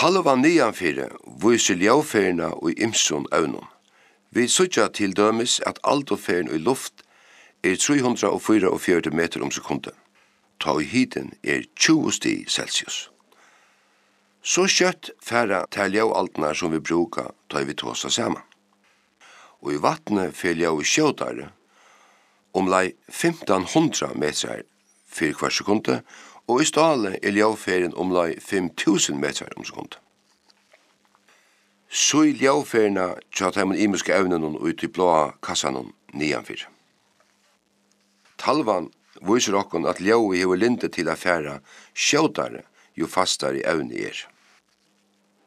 Talvan nianfyrir viser ljauferina og ymsun øvnum. Vi søgja til dømes at aldoferin i luft 344 meter sekundet. Ta i hiten 20 stig Celsius. Så kjøtt færa til ljaualtnar som vi bruka ta vi tåsa saman. Og i vattnet fer ljau i sjødare omlai 1500 meter for hver sekunde, og i stale ljauferin omlai 5000 meter sekunde. Så i ljauferina tja teimen imiske evnen ut i blåa kassanon nianfyr. Talvan viser okkon at ljau hever linde til affæra sjødare jo fastare evne